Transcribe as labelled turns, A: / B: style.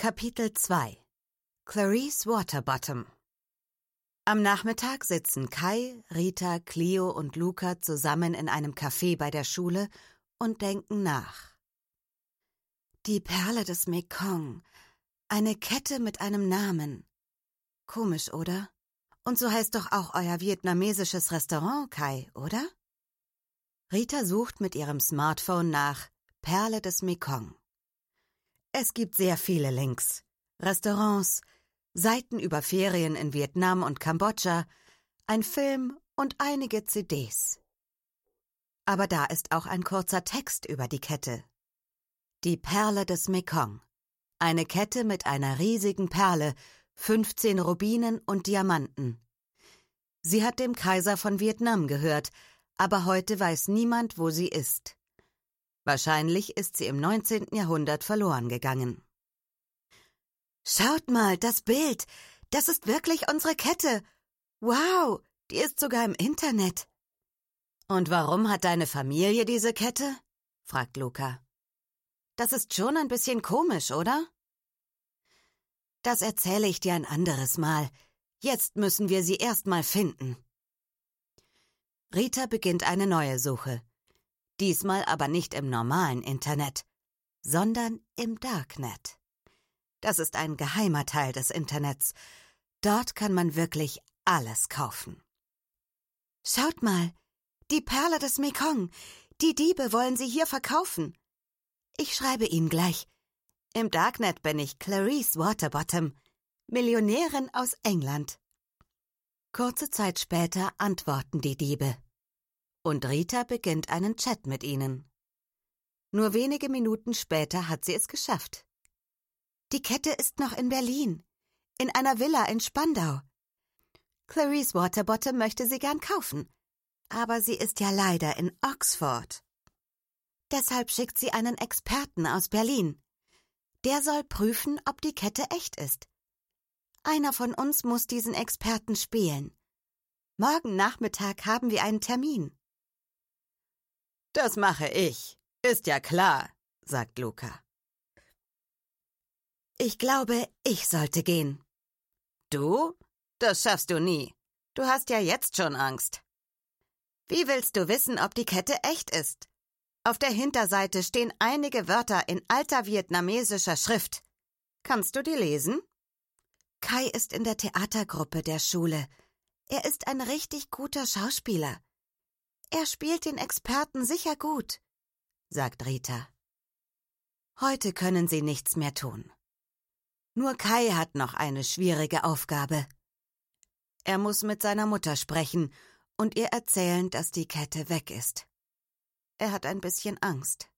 A: Kapitel 2 Clarice Waterbottom. Am Nachmittag sitzen Kai, Rita, Cleo und Luca zusammen in einem Café bei der Schule und denken nach. Die Perle des Mekong. Eine Kette mit einem Namen. Komisch, oder? Und so heißt doch auch euer vietnamesisches Restaurant, Kai, oder? Rita sucht mit ihrem Smartphone nach Perle des Mekong. Es gibt sehr viele Links. Restaurants, Seiten über Ferien in Vietnam und Kambodscha, ein Film und einige CDs. Aber da ist auch ein kurzer Text über die Kette. Die Perle des Mekong. Eine Kette mit einer riesigen Perle, 15 Rubinen und Diamanten. Sie hat dem Kaiser von Vietnam gehört, aber heute weiß niemand, wo sie ist. Wahrscheinlich ist sie im 19. Jahrhundert verloren gegangen. Schaut mal, das Bild. Das ist wirklich unsere Kette. Wow, die ist sogar im Internet. Und warum hat deine Familie diese Kette? Fragt Luca. Das ist schon ein bisschen komisch, oder? Das erzähle ich dir ein anderes Mal. Jetzt müssen wir sie erst mal finden. Rita beginnt eine neue Suche. Diesmal aber nicht im normalen Internet, sondern im Darknet. Das ist ein geheimer Teil des Internets. Dort kann man wirklich alles kaufen. Schaut mal, die Perle des Mekong. Die Diebe wollen sie hier verkaufen. Ich schreibe ihnen gleich. Im Darknet bin ich Clarice Waterbottom, Millionärin aus England. Kurze Zeit später antworten die Diebe. Und Rita beginnt einen Chat mit ihnen. Nur wenige Minuten später hat sie es geschafft. Die Kette ist noch in Berlin, in einer Villa in Spandau. Clarice Waterbottom möchte sie gern kaufen, aber sie ist ja leider in Oxford. Deshalb schickt sie einen Experten aus Berlin. Der soll prüfen, ob die Kette echt ist. Einer von uns muss diesen Experten spielen. Morgen Nachmittag haben wir einen Termin. Das mache ich, ist ja klar, sagt Luca. Ich glaube, ich sollte gehen. Du? Das schaffst du nie. Du hast ja jetzt schon Angst. Wie willst du wissen, ob die Kette echt ist? Auf der Hinterseite stehen einige Wörter in alter vietnamesischer Schrift. Kannst du die lesen? Kai ist in der Theatergruppe der Schule. Er ist ein richtig guter Schauspieler. Er spielt den Experten sicher gut, sagt Rita. Heute können sie nichts mehr tun. Nur Kai hat noch eine schwierige Aufgabe. Er muss mit seiner Mutter sprechen und ihr erzählen, dass die Kette weg ist. Er hat ein bisschen Angst.